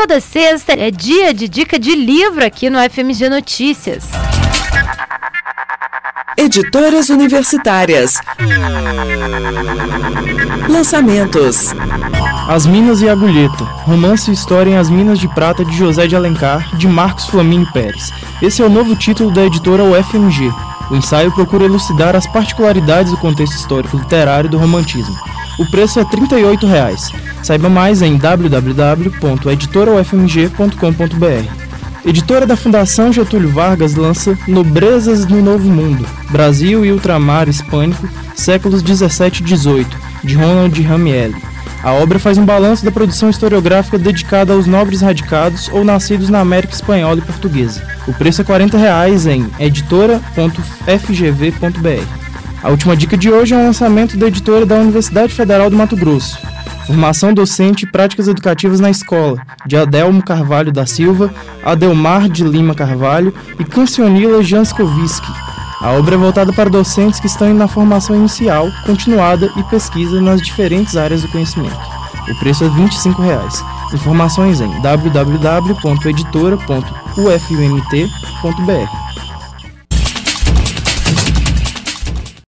toda sexta é dia de dica de livro aqui no FMG Notícias. Editoras universitárias. Lançamentos. As Minas e a Agulheta, romance e história em As Minas de Prata de José de Alencar, de Marcos Flamínio Pérez. Esse é o novo título da editora UFMG. O ensaio procura elucidar as particularidades do contexto histórico literário do romantismo. O preço é R$ 38,00. Saiba mais em www.editoraufmg.com.br. Editora da Fundação Getúlio Vargas lança Nobrezas no Novo Mundo, Brasil e Ultramar Hispânico, séculos 17 e 18, de Ronald Ramiele. A obra faz um balanço da produção historiográfica dedicada aos nobres radicados ou nascidos na América Espanhola e Portuguesa. O preço é R$ 40,00 em editora.fgv.br. A última dica de hoje é um lançamento da editora da Universidade Federal do Mato Grosso. Formação docente e práticas educativas na escola, de Adelmo Carvalho da Silva, Adelmar de Lima Carvalho e Cancionila Janskovski. A obra é voltada para docentes que estão na formação inicial, continuada e pesquisa nas diferentes áreas do conhecimento. O preço é R$ 25,00. Informações em www.editora.ufmt.br.